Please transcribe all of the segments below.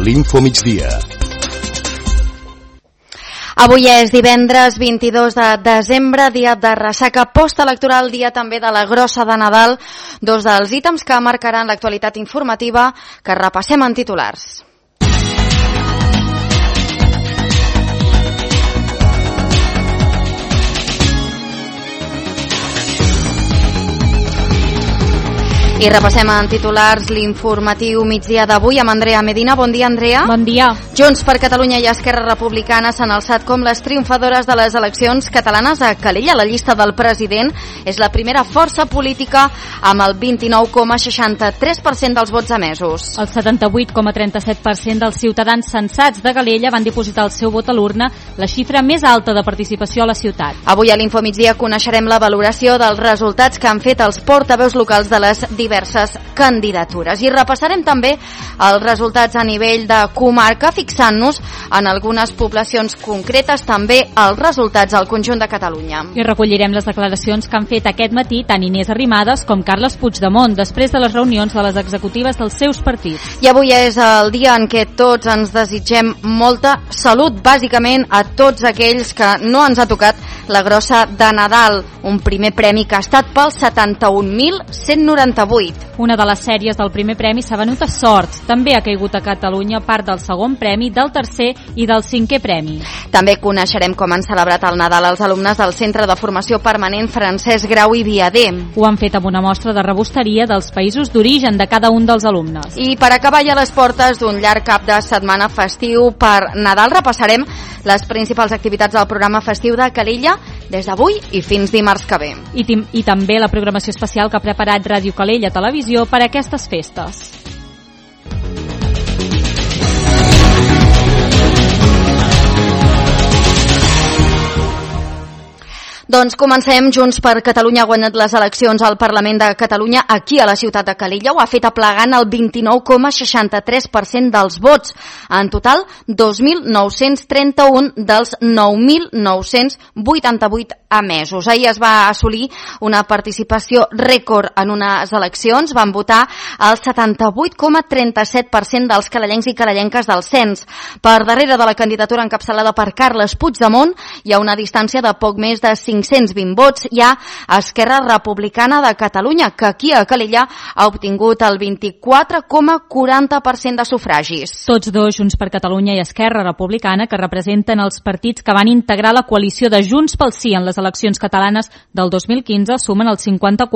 l'Infomigdia. Avui és divendres 22 de desembre, dia de ressaca postelectoral, dia també de la grossa de Nadal, dos dels ítems que marcaran l'actualitat informativa que repassem en titulars. I repassem en titulars l'informatiu migdia d'avui amb Andrea Medina. Bon dia, Andrea. Bon dia. Junts per Catalunya i Esquerra Republicana s'han alçat com les triomfadores de les eleccions catalanes a Calella. La llista del president és la primera força política amb el 29,63% dels vots emesos. El 78,37% dels ciutadans censats de Calella van dipositar el seu vot a l'urna, la xifra més alta de participació a la ciutat. Avui a l'Infomigdia coneixerem la valoració dels resultats que han fet els portaveus locals de les diverses candidatures. I repassarem també els resultats a nivell de comarca, fixant-nos en algunes poblacions concretes, també els resultats al conjunt de Catalunya. I recollirem les declaracions que han fet aquest matí tant Inés Arrimadas com Carles Puigdemont després de les reunions de les executives dels seus partits. I avui és el dia en què tots ens desitgem molta salut, bàsicament a tots aquells que no ens ha tocat la grossa de Nadal, un primer premi que ha estat pels 71.198. Una de les sèries del primer premi s'ha venut a Sorts. També ha caigut a Catalunya part del segon premi, del tercer i del cinquè premi. També coneixerem com han celebrat el Nadal els alumnes del Centre de Formació Permanent Francesc Grau i Viader. Ho han fet amb una mostra de rebosteria dels països d'origen de cada un dels alumnes. I per acabar ja a les portes d'un llarg cap de setmana festiu per Nadal, repassarem les principals activitats del programa festiu de Calella des d'avui i fins dimarts que ve. I també la programació especial que ha preparat Ràdio Calella Televisió per a aquestes festes. Doncs comencem. Junts per Catalunya ha guanyat les eleccions al Parlament de Catalunya aquí a la ciutat de Calella. Ho ha fet aplegant el 29,63% dels vots. En total, 2.931 dels 9.988 emesos. Ahir es va assolir una participació rècord en unes eleccions. Van votar el 78,37% dels calellencs i calellenques del cens. Per darrere de la candidatura encapçalada per Carles Puigdemont hi ha una distància de poc més de 520 vots. Hi ha Esquerra Republicana de Catalunya, que aquí a Calella ha obtingut el 24,40% de sufragis. Tots dos, Junts per Catalunya i Esquerra Republicana, que representen els partits que van integrar la coalició de Junts pel Sí en les eleccions catalanes del 2015, sumen el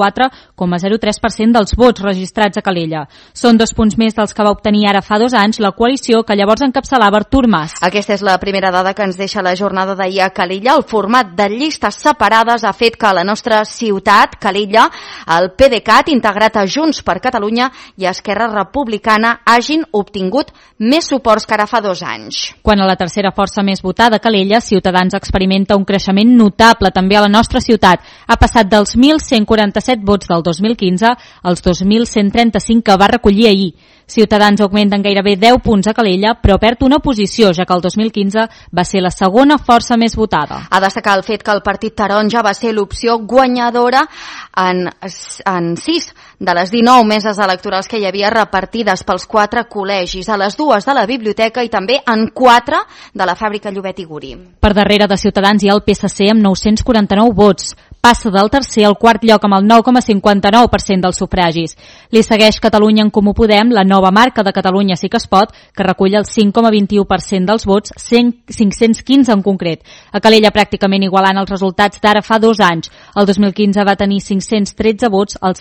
54,03% dels vots registrats a Calella. Són 2 punts més dels que va obtenir ara fa 2 anys la coalició que llavors encapçalava Artur Mas. Aquesta és la primera dada que ens deixa la jornada d'ahir a Calella. El format de llistes separades ha fet que a la nostra ciutat, Calella, el PDeCAT, integrat a Junts per Catalunya i Esquerra Republicana, hagin obtingut més suports que ara fa 2 anys. Quan a la tercera força més votada, Calella, Ciutadans experimenta un creixement notable també a la nostra ciutat. Ha passat dels 1.147 vots del 2015 als 2.135 que va recollir ahir. Ciutadans augmenten gairebé 10 punts a Calella, però perd una posició, ja que el 2015 va ser la segona força més votada. Ha destacat el fet que el Partit Taronja va ser l'opció guanyadora en 6 de les 19 meses electorals que hi havia repartides pels 4 col·legis, a les 2 de la biblioteca i també en 4 de la fàbrica Llobet i Guri. Per darrere de Ciutadans hi ha el PSC amb 949 vots. Passa del tercer al quart lloc amb el 9,59% dels sufragis. Li segueix Catalunya en Comú Podem, la nova marca de Catalunya Sí que es pot, que recull el 5,21% dels vots, 515 en concret. A Calella pràcticament igualant els resultats d'ara fa 2 anys. El 2015 va tenir 513 vots, el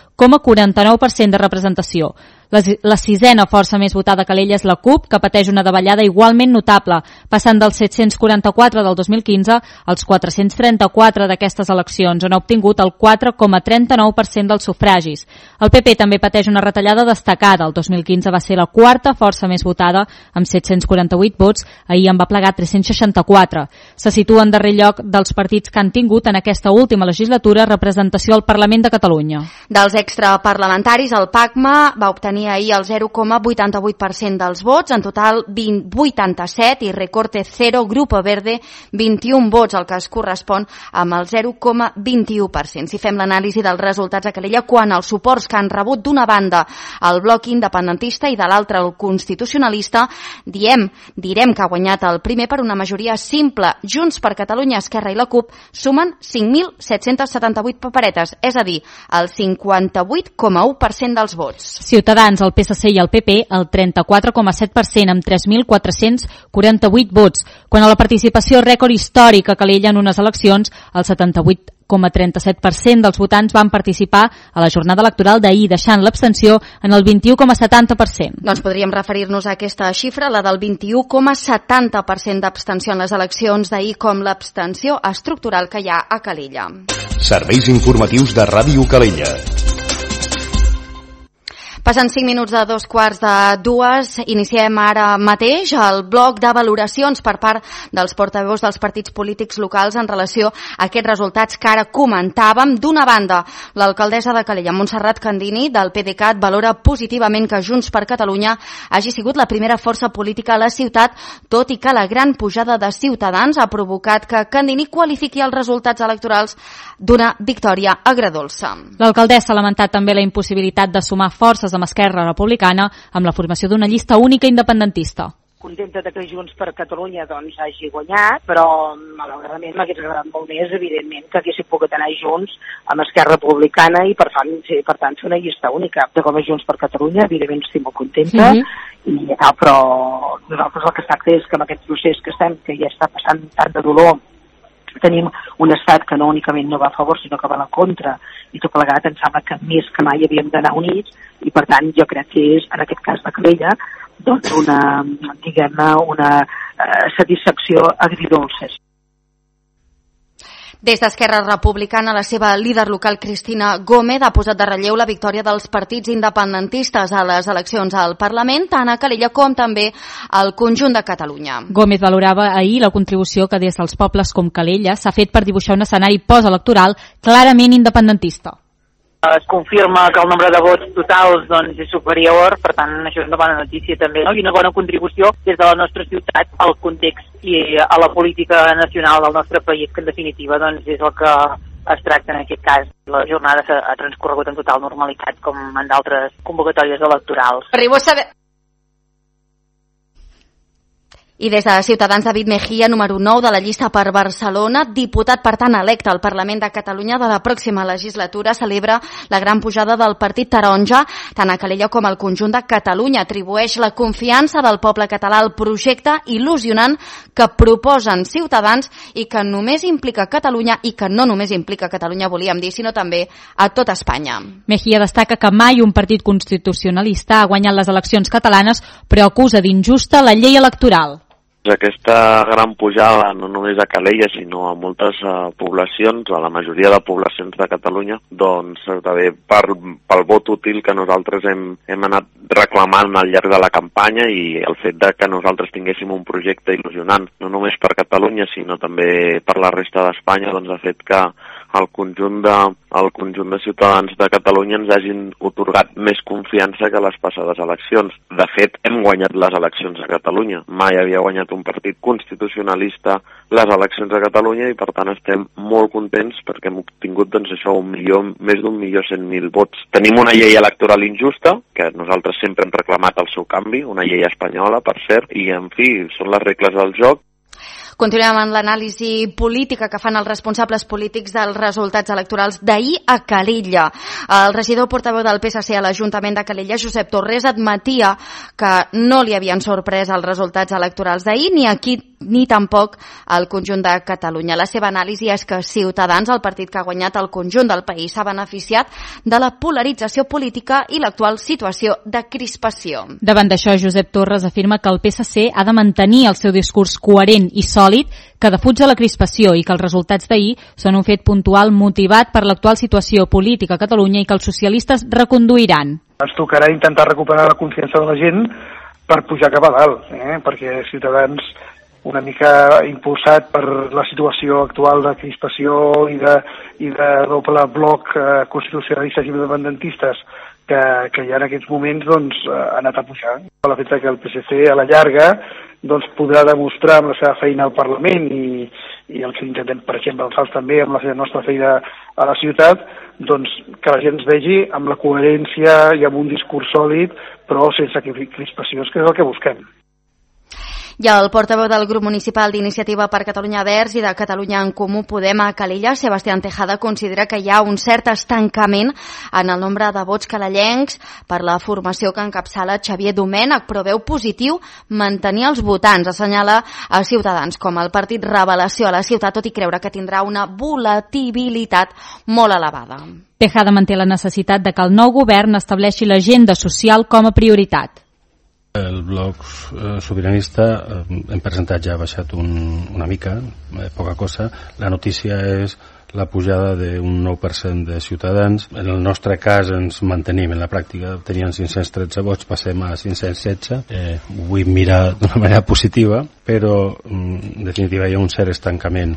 5,49% de representació. La sisena força més votada a Calella és la CUP, que pateix una davallada igualment notable, passant dels 744 del 2015 als 434 d'aquestes eleccions, on ha obtingut el 4,39% dels sufragis. El PP també pateix una retallada destacada. El 2015 va ser la quarta força més votada, amb 748 vots, ahir en va plegar 364. Se situa en darrer lloc dels partits que han tingut en aquesta última legislatura representació al Parlament de Catalunya. Dels extraparlamentaris, el PACMA va obtenir tenia ahir el 0,88% dels vots, en total 87, i Recorte Cero, Grupo Verde, 21 vots, el que es correspon amb el 0,21%. Si fem l'anàlisi dels resultats a Calella, quan els suports que han rebut d'una banda el bloc independentista i de l'altra el constitucionalista, direm que ha guanyat el primer per una majoria simple. Junts per Catalunya, Esquerra i la CUP sumen 5.778 paperetes, és a dir, el 58,1% dels vots. Ciutadans, el PSC i el PP, el 34,7% amb 3.448 vots, quan a la participació rècord històric a Calella en unes eleccions, el 78,37% dels votants van participar a la jornada electoral d'ahir, deixant l'abstenció en el 21,70%. Doncs podríem referir-nos a aquesta xifra, la del 21,70% d'abstenció en les eleccions d'ahir, com l'abstenció estructural que hi ha a Calella. Serveis informatius de Ràdio Calella. Passen 5 minuts de 2:45. Iniciem ara mateix el bloc de valoracions per part dels portaveus dels partits polítics locals en relació a aquests resultats que ara comentàvem. D'una banda, l'alcaldessa de Calella, Montserrat Candini, del PDeCAT, valora positivament que Junts per Catalunya hagi sigut la primera força política a la ciutat, tot i que la gran pujada de Ciutadans ha provocat que Candini qualifiqui els resultats electorals d'una victòria agredolça. L'alcaldessa ha lamentat també la impossibilitat de sumar forces amb Esquerra Republicana amb la formació d'una llista única independentista. Contenta que Junts per Catalunya hagi guanyat, però malauradament m'hagués agradat molt més, evidentment, que haguéssim pogut anar junts amb Esquerra Republicana i per tant fer una llista única. De com a Junts per Catalunya, evidentment estic molt contenta, però nosaltres el que es tracta és que amb aquest procés que ja està passant tant de dolor, tenim un estat que no únicament no va a favor sinó que va a la contra, i tot plegat em sembla que més que mai havíem d'anar units, i per tant jo crec que és, en aquest cas de Calella, doncs una satisfacció agridolça. Des d'Esquerra Republicana, la seva líder local, Cristina Gómez, ha posat de relleu la victòria dels partits independentistes a les eleccions al Parlament, tant a Calella com també al conjunt de Catalunya. Gómez valorava ahir la contribució que des dels pobles com Calella s'ha fet per dibuixar un escenari postelectoral clarament independentista. Es confirma que el nombre de vots totals és superior, per tant això és una bona notícia també, no? I una bona contribució des de la nostra ciutat al context i a la política nacional del nostre país, que en definitiva és el que es tracta en aquest cas. La jornada ha transcorregut en total normalitat, com en d'altres convocatòries electorals. Arribo a saber... I des de Ciutadans, David Mejía, número 9 de la llista per Barcelona, diputat per tant electe al Parlament de Catalunya de la pròxima legislatura, celebra la gran pujada del partit taronja, tant a Calella com al conjunt de Catalunya. Atribueix la confiança del poble català al projecte il·lusionant que proposen Ciutadans i que només implica Catalunya, i que no només implica Catalunya, volíem dir, sinó també a tot Espanya. Mejía destaca que mai un partit constitucionalista ha guanyat les eleccions catalanes, però acusa d'injusta la llei electoral. Aquesta gran pujada, no només a Calella, sinó a moltes poblacions, a la majoria de poblacions de Catalunya, doncs també pel vot útil que nosaltres hem anat reclamant al llarg de la campanya, i el fet de que nosaltres tinguéssim un projecte il·lusionant, no només per Catalunya, sinó també per la resta d'Espanya, doncs ha fet que el conjunt de ciutadans de Catalunya ens hagin otorgat més confiança que les passades eleccions. De fet, hem guanyat les eleccions a Catalunya. Mai havia guanyat un partit constitucionalista les eleccions a Catalunya, i per tant estem molt contents perquè hem obtingut més d'1.100.000 vots. Tenim una llei electoral injusta, que nosaltres sempre hem reclamat el seu canvi, una llei espanyola, per cert, i en fi, són les regles del joc. Continuem amb l'anàlisi política que fan els responsables polítics dels resultats electorals d'ahir a Calella. El regidor portaveu del PSC a l'Ajuntament de Calella, Josep Torres, admetia que no li havien sorprès els resultats electorals d'ahir, ni aquí ni tampoc al conjunt de Catalunya. La seva anàlisi és que Ciutadans, el partit que ha guanyat el conjunt del país, s'ha beneficiat de la polarització política i l'actual situació de crispació. Davant d'això, Josep Torres afirma que el PSC ha de mantenir el seu discurs coherent i sòlid, que defuja la crispació, i que els resultats d'ahir són un fet puntual motivat per l'actual situació política a Catalunya i que els socialistes reconduiran. Ens tocarà intentar recuperar la confiança de la gent per pujar cap a dalt, perquè Ciutadans, una mica impulsat per la situació actual de crispació i de doble bloc constitucionalistes i independentistes, que ja en aquests moments doncs, ha anat a pujar. El fet que el PSC a la llarga doncs, podrà demostrar amb la seva feina al Parlament i el que intentem, per exemple, nosaltres també amb la nostra feina a la ciutat, doncs, que la gent ens vegi amb la coherència i amb un discurs sòlid, però sense crispacions, que és el que busquem. I el portaveu del grup municipal d'Iniciativa per Catalunya Verds i de Catalunya en Comú Podem a Calella, Sebastián Tejada, considera que hi ha un cert estancament en el nombre de vots calellencs per la formació que encapçala Xavier Domènech, però veu positiu mantenir els votants. Assenyala a Ciutadans com el partit revelació a la ciutat, tot i creure que tindrà una volatilitat molt elevada. Tejada manté la necessitat de que el nou govern estableixi l'agenda social com a prioritat. El bloc sobiranista hem presentat, ja ha baixat una mica, poca cosa. La notícia és la pujada d'un 9% de ciutadans. En el nostre cas ens mantenim en la pràctica, tenien 513 vots, passem a 516. Ho vull mirar d'una manera positiva, però en definitiva hi ha un cert estancament.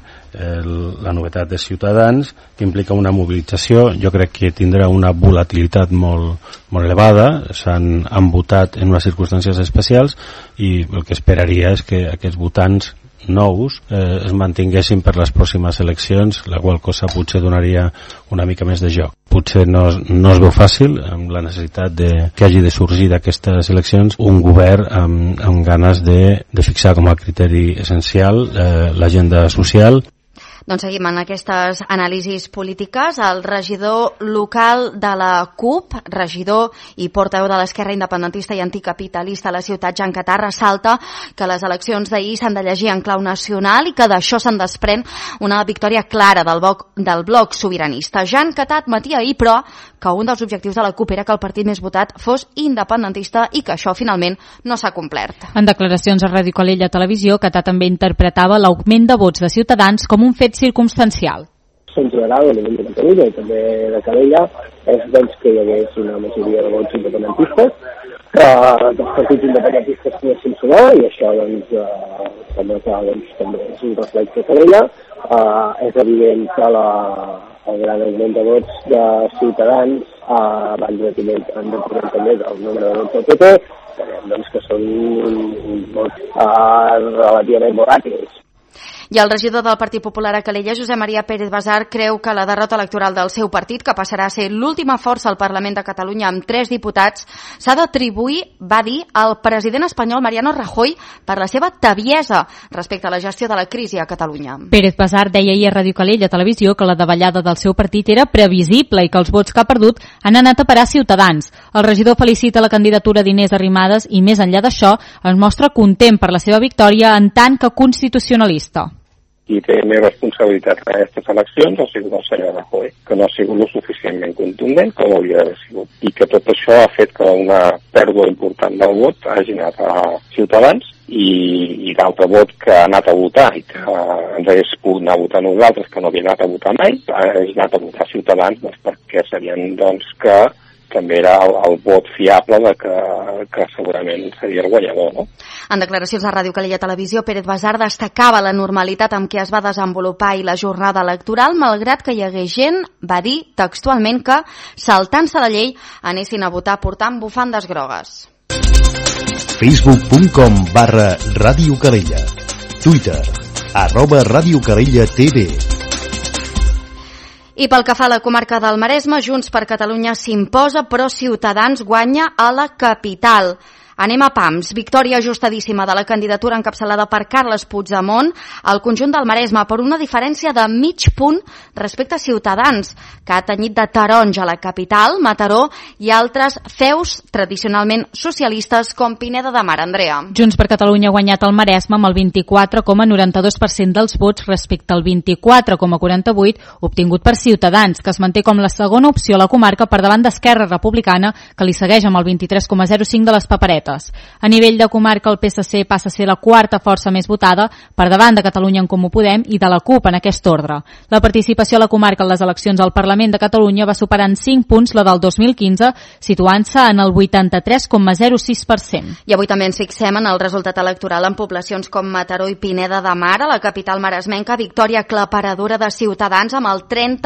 La novetat de Ciutadans, que implica una mobilització, jo crec que tindrà una volatilitat molt elevada, han votat en unes circumstàncies especials i el que esperaria és que aquests votants nous es mantinguessin per les pròximes eleccions, la qual cosa potser donaria una mica més de joc. Potser no es veu fàcil, amb la necessitat que hagi de sorgir d'aquestes eleccions un govern amb ganes de fixar com a criteri essencial l'agenda social. Doncs seguim en aquestes anàlisis polítiques. El regidor local de la CUP, regidor i portaveu de l'Esquerra Independentista i Anticapitalista a la ciutat, Jan Catà, ressalta que les eleccions d'ahir s'han de llegir en clau nacional i que d'això se'n desprèn una victòria clara del bloc sobiranista. Jan Catà admetia ahir, però, que un dels objectius de la CUP era que el partit més votat fos independentista i que això finalment no s'ha complert. En declaracions a Ràdio Calella Televisió, Catà també interpretava l'augment de vots de Ciutadans com un fet circumstancial. En general, a nivell de Catalunya i també de Calella, és doncs, que hi hagués una majoria de vots independentistes, que els partits independentistes poguessin sumar, i això doncs, sembla que també és un reflex de Calella. És evident que el gran augment de vots de Ciutadans van depenent també del nombre de vots del PP, doncs, que són vots relativament volàtils. I el regidor del Partit Popular a Calella, Josep Maria Pérez Basar, creu que la derrota electoral del seu partit, que passarà a ser l'última força al Parlament de Catalunya amb 3 diputats, s'ha d'atribuir, va dir, al president espanyol Mariano Rajoy per la seva tebiesa respecte a la gestió de la crisi a Catalunya. Pérez Basar deia ahir a Ràdio Calella Televisió que la davallada del seu partit era previsible i que els vots que ha perdut han anat a parar a Ciutadans. El regidor felicita la candidatura d'Inés Arrimadas i, més enllà d'això, es mostra content per la seva victòria en tant que constitucionalista. Qui té més responsabilitat en aquestes eleccions ha sigut el senyor Rajoy, que no ha sigut lo suficientment contundent com hauria d'haver sigut. I que tot això ha fet que una pèrdua important del vot hagi anat a Ciutadans i l'altre vot que ha anat a votar i que ens hagués pogut anar a votar nosaltres, que no havia anat a votar mai, ha anat a votar Ciutadans doncs, perquè sabien doncs, que també era el vot fiable de que segurament seria el guanyador, no? En declaracions a Ràdio Calella Televisió, Pérez Basar destacava la normalitat amb què es va desenvolupar i la jornada electoral, malgrat que hi hagués gent, va dir textualment, que, saltant-se la llei, anessin a votar portant bufandes grogues. Facebook.com/Ràdio Calella. Twitter @Ràdio Calella TV. I pel que fa a la comarca del Maresme, Junts per Catalunya s'imposa, però Ciutadans guanya a la capital. Anem a pams. Victòria ajustadíssima de la candidatura encapçalada per Carles Puigdemont al conjunt del Maresme per una diferència de mig punt respecte a Ciutadans, que ha tenyit de taronja a la capital, Mataró i altres feus tradicionalment socialistes com Pineda de Mar. Andrea. Junts per Catalunya ha guanyat el Maresme amb el 24,92% dels vots respecte al 24,48% obtingut per Ciutadans, que es manté com la segona opció a la comarca per davant d'Esquerra Republicana, que li segueix amb el 23,05% de les paperetes. paperetes. A nivell de comarca, el PSC passa a ser la quarta força més votada, per davant de Catalunya en Comú Podem i de la CUP en aquest ordre. La participació a la comarca en les eleccions al Parlament de Catalunya va superar en 5 punts la del 2015, situant-se en el 83,06%. I avui també ens fixem en el resultat electoral en poblacions com Mataró i Pineda de Mar. A la capital maresmenca, victòria aclaparadora de Ciutadans amb el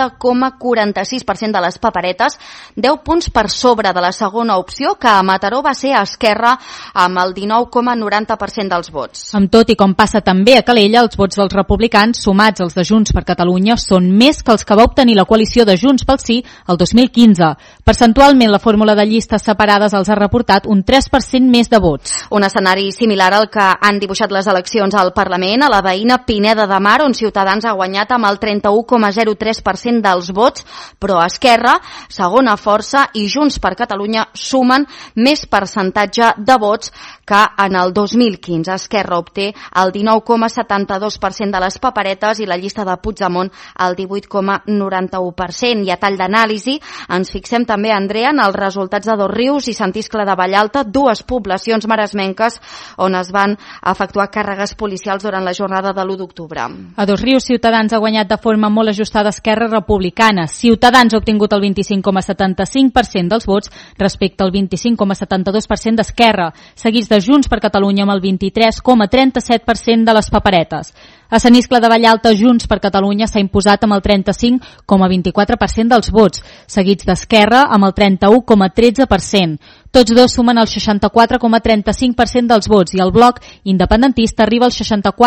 30,46% de les paperetes, 10 punts per sobre de la segona opció, que a Mataró va ser Esquerra amb el 19,90% dels vots. Amb tot, i com passa també a Calella, els vots dels republicans, sumats als de Junts per Catalunya, són més que els que va obtenir la coalició de Junts pel Sí el 2015. Percentualment, la fórmula de llistes separades els ha reportat un 3% més de vots. Un escenari similar al que han dibuixat les eleccions al Parlament a la veïna Pineda de Mar, on Ciutadans ha guanyat amb el 31,03% dels vots, però Esquerra, segona força, i Junts per Catalunya sumen més percentatge de vots que en el 2015. Esquerra obté el 19,72% de les paperetes i la llista de Puigdemont el 18,91%. I a tall d'anàlisi ens fixem també, Andrea, en els resultats de Dosrius i Sant Iscle de Vallalta, dues poblacions maresmenques on es van efectuar càrregues policials durant la jornada de l'1 d'octubre. A Dosrius, Ciutadans ha guanyat de forma molt ajustada Esquerra Republicana. Ciutadans ha obtingut el 25,75% dels vots respecte al 25,72% d'Esquerra, seguits de Junts per Catalunya amb el 23,37% de les paperetes. A Sant Iscle de Vallalta, Junts per Catalunya s'ha imposat amb el 35,24% dels vots, seguits d'Esquerra amb el 31,13%. Tots dos sumen el 64,35% dels vots i el bloc independentista arriba al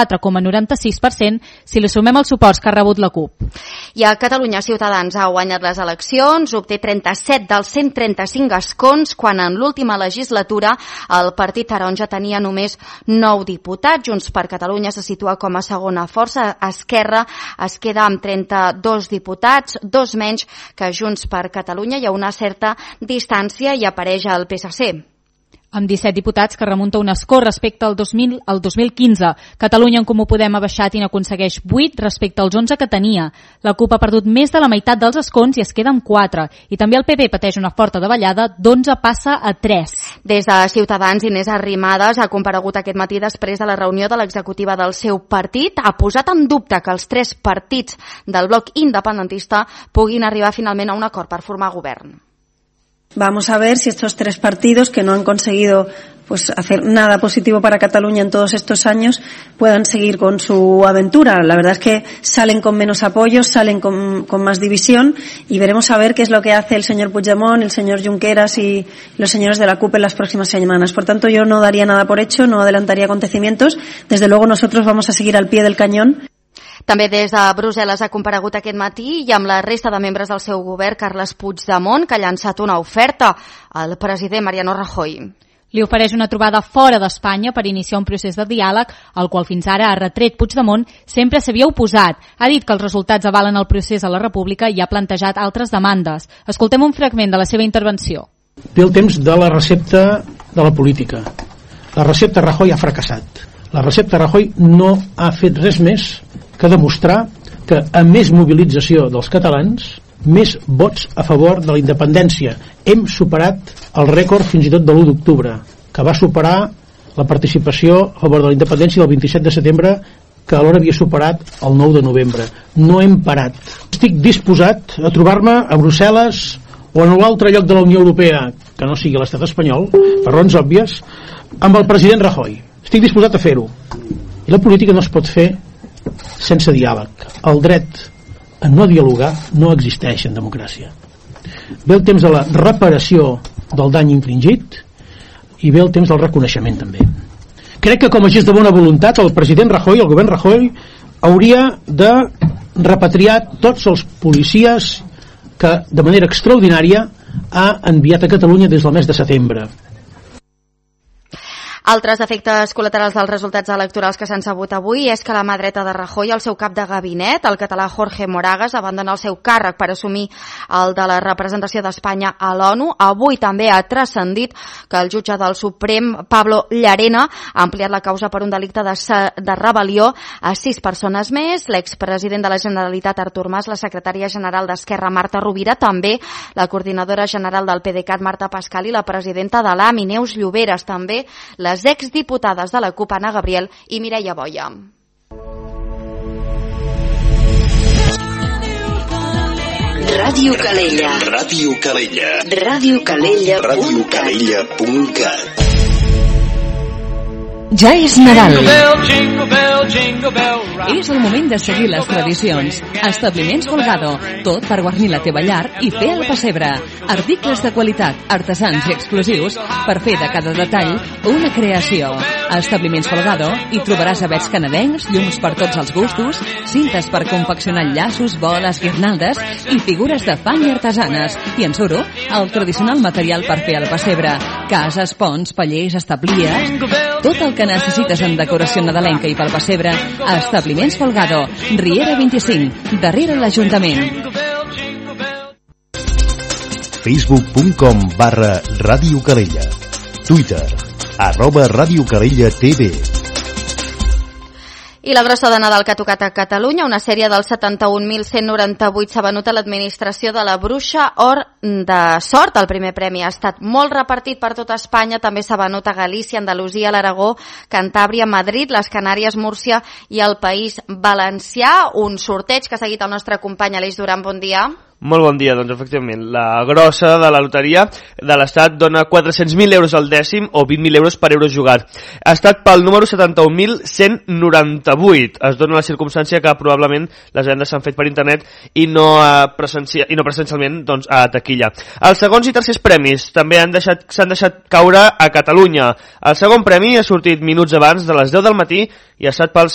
64,96% si li sumem els suports que ha rebut la CUP. I a Catalunya, Ciutadans ha guanyat les eleccions, obté 37 dels 135 escons, quan en l'última legislatura el Partit Taronja tenia només 9 diputats. Junts per Catalunya se situa com a segona força. Esquerra es queda amb 32 diputats, 2 menys que Junts per Catalunya. Hi ha una certa distància i apareix el PSC. Amb 17 diputats, que remunta un escó respecte al 2015. Catalunya en Comú Podem ha baixat i n'aconsegueix 8 respecte als 11 que tenia. La CUP ha perdut més de la meitat dels escons i es queda amb 4. I també el PP pateix una forta davallada, d'11 passa a 3. Des de Ciutadans, Inés Arrimadas ha comparegut aquest matí després de la reunió de l'executiva del seu partit. Ha posat en dubte que els 3 partits del bloc independentista puguin arribar finalment a un acord per formar govern. Vamos a ver si estos 3 partidos que no han conseguido hacer nada positivo para Cataluña en todos estos años puedan seguir con su aventura. La verdad es que salen con menos apoyos, salen con más división y veremos a ver qué es lo que hace el señor Puigdemont, el señor Junqueras y los señores de la CUP en las próximas semanas. Por tanto, yo no daría nada por hecho, no adelantaría acontecimientos. Desde luego nosotros vamos a seguir al pie del cañón. També des de Brussel·les ha comparegut aquest matí i amb la resta de membres del seu govern, Carles Puigdemont, que ha llançat una oferta al president Mariano Rajoy. Li ofereix una trobada fora d'Espanya per iniciar un procés de diàleg al qual fins ara ha retret Puigdemont sempre s'havia oposat. Ha dit que els resultats avalen el procés a la República i ha plantejat altres demandes. Escoltem un fragment de la seva intervenció. Ve el temps de la recepta de la política. La recepta Rajoy ha fracassat. La recepta Rajoy no ha fet res més que demostrar que amb més mobilització dels catalans, més vots a favor de la independència. Hem superat el rècord fins i tot de l'1 d'octubre, que va superar la participació a favor de la independència del 27 de setembre, que alhora havia superat el 9 de novembre. No hem parat. Estic disposat a trobar-me a Brussel·les o en un altre lloc de la Unió Europea, que no sigui l'estat espanyol, per raons òbvies, amb el president Rajoy. Estic disposat a fer-ho. I la política no es pot fer sense diàleg. El dret a no dialogar no existeix en democràcia. Ve el temps de la reparació del dany infligit i ve el temps del reconeixement també. Crec que com a gest de bona voluntat el president Rajoy, el govern Rajoy, hauria de repatriar tots els policies que de manera extraordinària ha enviat a Catalunya des del mes de setembre. Altres efectes col·laterals dels resultats electorals que s'han sabut avui és que la mà dreta de Rajoy, el seu cap de gabinet, el català Jorge Moragas, abandona el seu càrrec per assumir el de la representació d'Espanya a l'ONU. Avui també ha transcendit que el jutge del Suprem, Pablo Llarena, ha ampliat la causa per un delicte de rebel·lió a 6 persones més, l'expresident de la Generalitat Artur Mas, la secretària general d'Esquerra Marta Rovira, també la coordinadora general del PDeCAT Marta Pascal i la presidenta de l'AMI Neus Lloberes, també les exdiputades de la CUP Anna Gabriel i Mireia Boia. Ràdio Calella. Ràdio Calella. radiocalella.cat. Ja és Nadal. És el moment de seguir les tradicions. Establiments Folgado, tot per guarnir la teva llar i fer el pessebre. Articles de qualitat, artesans i exclusius per fer de cada detall una creació. A Establiments Folgado hi trobaràs avets canadencs, llums per tots els gustos, cintes per confeccionar llaços, boles, guirnaldes i figures de fang i artesanes. I en suro, el tradicional material per fer el pessebre. Cases, ponts, pallers, establies... Tot el que necessites en decoració nadalenca i pel pessebre a Establiments Folgado, Riera 25, darrere l'Ajuntament. Facebook.com/Ràdio Calella. Twitter @Ràdio Calella TV. I la grossa de Nadal que ha tocat a Catalunya, una sèrie dels 71.198 s'ha venut a l'administració de la Bruixa Or de Sort. El primer premi ha estat molt repartit per tota Espanya, també s'ha venut a Galícia, Andalusia, l'Aragó, Cantàbria, Madrid, les Canàries, Múrcia i el País Valencià. Un sorteig que ha seguit el nostre company Aleix Duran. Bon dia. Molt bon dia, doncs efectivament, la grossa de la loteria de l'Estat dona 400.000 euros al dècim o 20.000 euros per euro jugat. Ha estat pel número 71.198. Es dona la circumstància que probablement les vendes s'han fet per internet i no presencialment doncs, a taquilla. Els segons i tercers premis també s'han deixat caure a Catalunya. El segon premi ha sortit minuts abans de les 10 del matí i ha estat pel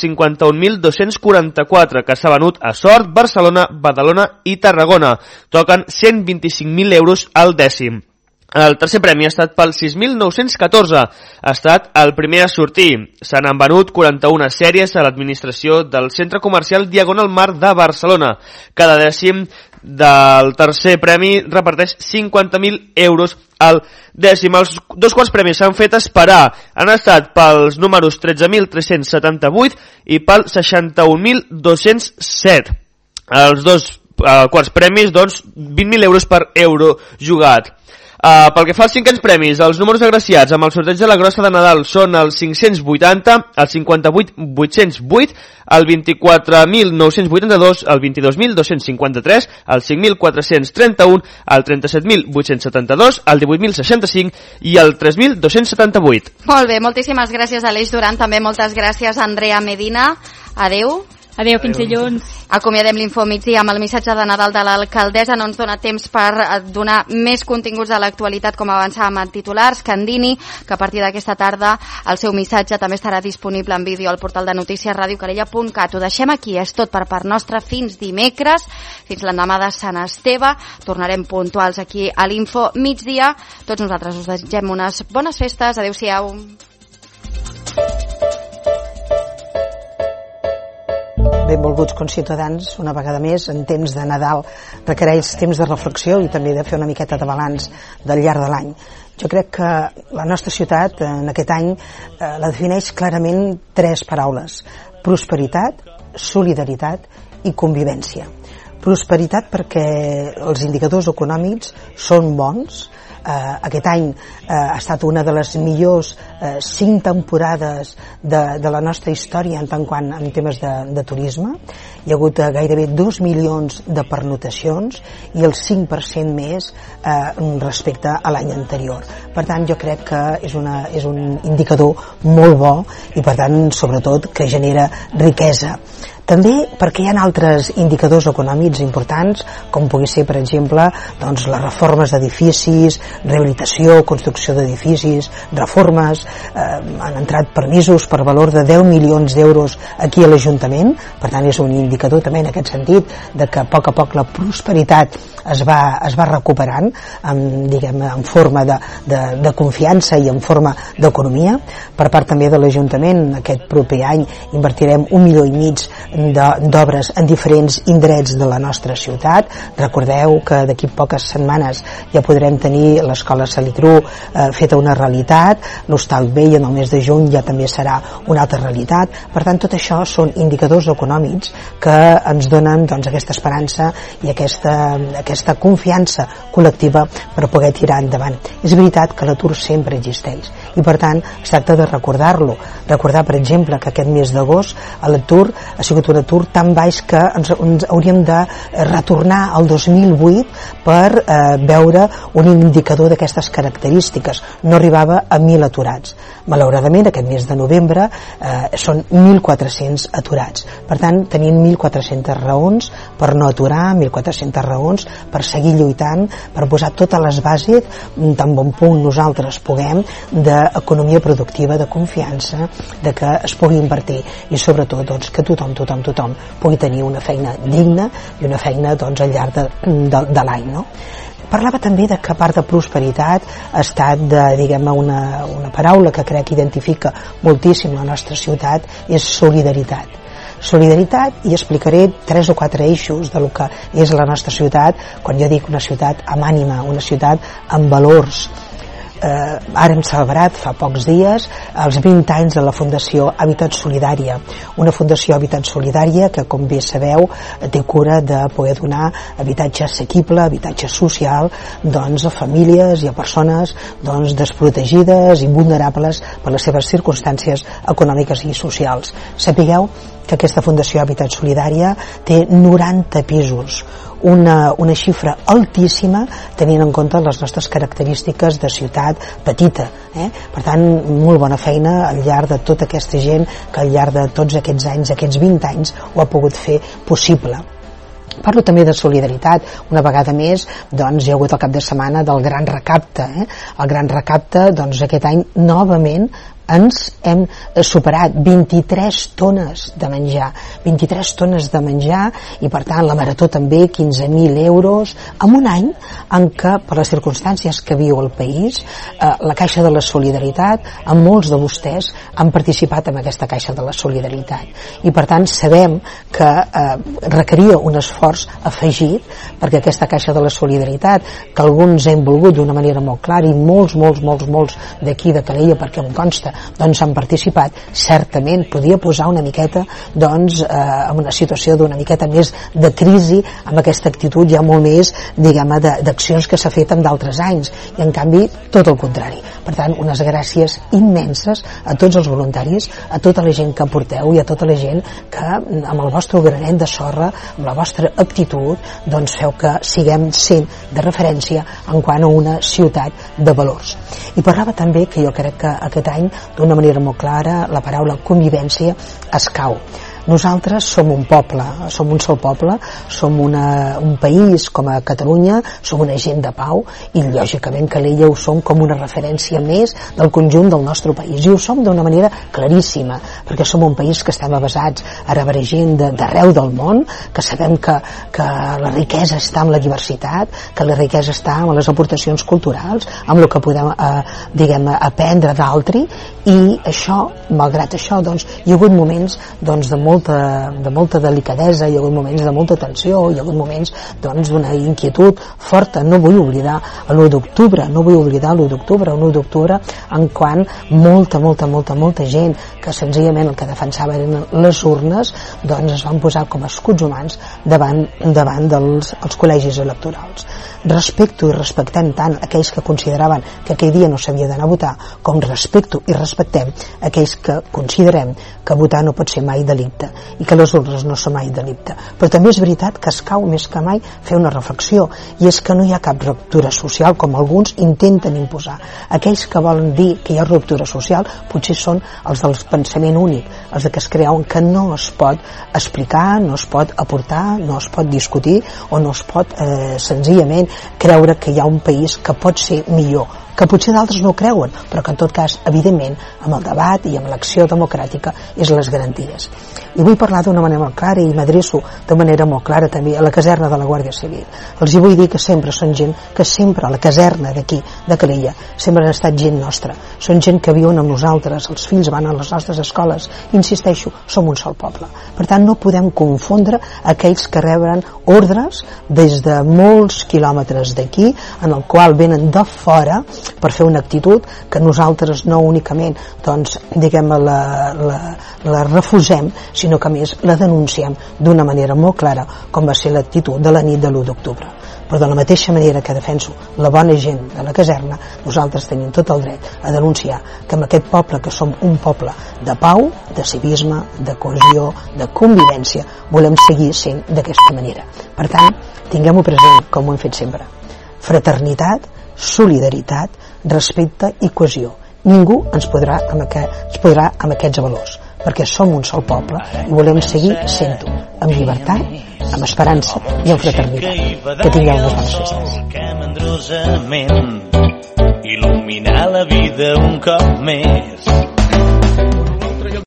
51.244, que s'ha venut a Sort, Barcelona, Badalona i Tarragona. Toquen 125.000 euros al dècim. El tercer premi ha estat pel 6.914. Ha estat el primer a sortir. Se n'han venut 41 sèries a l'administració del Centre Comercial Diagonal Mar de Barcelona. Cada dècim del tercer premi reparteix 50.000 euros al dècim. Els dos quarts premis s'han fet esperar. Han estat pels números 13.378 i pel 61.207. Els dos quarts premis, doncs, 20.000 euros per euro jugat. Pel que fa als cinquens premis, els números agraciats amb el sorteig de la grossa de Nadal són el 580, el 58.808, el 24.982, el 22.253, el 5.431, el 37.872, el 18.065 i el 3.278. Molt bé, moltíssimes gràcies Aleix Duran, també moltes gràcies Andrea Medina. Adeu. Adéu, fins dilluns. Acomiadem l'Infomigdia amb el missatge de Nadal de l'alcaldessa. No ens dona temps per donar més continguts de l'actualitat, com avançàvem en titulars. Candini, que a partir d'aquesta tarda el seu missatge també estarà disponible en vídeo al portal de notícies radiocalella.cat. Ho deixem aquí, és tot per part nostra fins dimecres, fins l'endemà de Sant Esteve. Tornarem puntuals aquí a l'Info Migdia. Tots nosaltres us desitgem unes bones festes. Adéu-siau. Benvolguts conciutadans, una vegada més, en temps de Nadal requereix temps de reflexió i també de fer una miqueta de balanç del llarg de l'any. Jo crec que la nostra ciutat en aquest any la defineix clarament 3 paraules: prosperitat, solidaritat i convivència. Prosperitat perquè els indicadors econòmics són bons. Aquest any ha estat una de les millors 5 temporades de la nostra història en tant quant en temes de turisme. Hi ha hagut gairebé 2 milions de pernotacions i el 5% més respecte a l'any anterior. Per tant, jo crec que és un indicador molt bo i, per tant, sobretot, que genera riquesa. També perquè hi ha altres indicadors econòmics importants, com pugui ser, per exemple, doncs, les reformes d'edificis, rehabilitació, construcció d'edificis, reformes, han entrat permisos per valor de 10 milions d'euros aquí a l'Ajuntament, per tant és un indicador també en aquest sentit de que a poc la prosperitat es va recuperant en forma de confiança i en forma d'economia. Per part també de l'Ajuntament, aquest proper any invertirem 1,5 milions d'obres en diferents indrets de la nostra ciutat. Recordeu que d'aquí poques setmanes ja podrem tenir l'escola Salicru feta una realitat, l'Hostal Vell en el mes de juny ja també serà una altra realitat. Per tant, tot això són indicadors econòmics que ens donen doncs, aquesta esperança i aquesta confiança col·lectiva per poder tirar endavant. És veritat que l'atur sempre existeix i per tant es tracta de recordar-lo, recordar per exemple que aquest mes d'agost l'atur ha sigut un atur tan baix que ens hauríem de retornar al 2008 per veure un indicador d'aquestes característiques. No arribava a 1.000 aturats. Malauradament aquest mes de novembre són 1.400 aturats. Per tant tenim 1.400 raons per no aturar, 1.400 raons per seguir lluitant, per posar totes les bases tan bon punt nosaltres puguem d'economia productiva, de confiança, de que es pugui invertir i sobretot doncs, que tothom pugui tenir una feina digna i una feina doncs, al llarg de l'any, no? Parlava també de que a part de prosperitat ha estat una paraula que crec que identifica moltíssim la nostra ciutat, és solidaritat. Solidaritat, i explicaré 3 o 4 eixos de lo que és la nostra ciutat quan jo dic una ciutat amb ànima, una ciutat amb valors. Ara hem celebrat fa pocs dies els 20 anys de la Fundació Habitat Solidària, una Fundació Habitat Solidària que, com bé sabeu, té cura de poder donar habitatge assequible, habitatge social, doncs, a famílies i a persones doncs, desprotegides i vulnerables per les seves circumstàncies econòmiques i socials. Sapigueu que aquesta Fundació Habitat Solidària té 90 pisos, una xifra altíssima tenint en compte les nostres característiques de ciutat petita. Per tant, molt bona feina al llarg de tota aquesta gent que al llarg de tots aquests anys, aquests 20 anys, ho ha pogut fer possible. Parlo també de solidaritat. Una vegada més doncs, hi ha hagut el cap de setmana del Gran Recapte. El Gran Recapte, doncs, aquest any novament ens hem superat 23 tones de menjar, 23 tones de menjar, i per tant la Marató també 15.000 euros en un any en què, per les circumstàncies que viu el país, la Caixa de la Solidaritat, amb molts de vostès han participat en aquesta Caixa de la Solidaritat i per tant sabem que requeria un esforç afegit perquè aquesta Caixa de la Solidaritat, que alguns hem volgut d'una manera molt clara i molts d'aquí de Calella, perquè em consta doncs han participat, certament podia posar una miqueta doncs en una situació d'una miqueta més de crisi, amb aquesta actitud ja molt més, diguem-ne, d'accions que s'ha fet en d'altres anys, i en canvi tot el contrari. Per tant, unes gràcies immenses a tots els voluntaris, a tota la gent que aporteu i a tota la gent que amb el vostre granet de sorra, amb la vostra actitud, doncs feu que siguem sent de referència en quant a una ciutat de valors. I parlava també que jo crec que aquest any d'una manera molt clara la paraula convivència escau. Nosaltres som un poble, som un sol poble, som un país com a Catalunya, som una gent de pau i lògicament Calella ho som com una referència més del conjunt del nostre país, i ho som d'una manera claríssima, perquè som un país que estem basats a rebre gent d'arreu del món, que sabem que la riquesa està en la diversitat, que la riquesa està en les aportacions culturals, amb el que podem aprendre d'altri, i això, malgrat això, doncs, hi ha hagut moments doncs, de molta delicadesa, hi ha hagut moments de molta tensió, hi ha hagut moments doncs, d'una inquietud forta. No vull oblidar l'1 d'octubre, un 1 d'octubre en quan molta gent que senzillament el que defensava eren les urnes, doncs es van posar com a escuts humans davant dels col·legis electorals. Respecto i respectem tant aquells que consideraven que aquell dia no s'havia d'anar a votar, com respecto i respectem aquells que considerem que votar no pot ser mai delicte. delicte i que les urnes no són mai delicte, però també és veritat que escau més que mai fer una reflexió, i és que no hi ha cap ruptura social com alguns intenten imposar. Aquells que volen dir que hi ha ruptura social potser són els del pensament únic, els que es creuen que no es pot explicar, no es pot aportar, no es pot discutir o no es pot senzillament creure que hi ha un país que pot ser millor, que potser d'altres no ho creuen, però que en tot cas, evidentment, amb el debat i amb l'acció democràtica és les garanties. I vull parlar d'una manera molt clara i m'adreço de manera molt clara també a la caserna de la Guàrdia Civil. Els hi vull dir que sempre són gent, que sempre a la caserna d'aquí, de Calella, sempre han estat gent nostra. Són gent que viuen amb nosaltres, els fills van a les nostres escoles. Insisteixo, som un sol poble. Per tant, no podem confondre aquells que reben ordres des de molts quilòmetres d'aquí, en el qual venen de fora per fer una actitud que nosaltres no únicament doncs, diguem, la refusem, sinó que a més la denunciem d'una manera molt clara, com va ser l'actitud de la nit de l'1 d'octubre. Però de la mateixa manera que defenso la bona gent de la caserna, nosaltres tenim tot el dret a denunciar que amb aquest poble, que som un poble de pau, de civisme, de cohesió, de convivència, volem seguir sent d'aquesta manera. Per tant, tinguem-ho present, com ho hem fet sempre. Fraternitat, solidaritat, respecte i cohesió. Ningú ens podrà amb aquests valors, perquè som un sol poble i volem seguir sent-ho, amb llibertat, amb esperança i amb fraternitat. Que tingueu unes bones festes. Il·luminar la vida un cop més.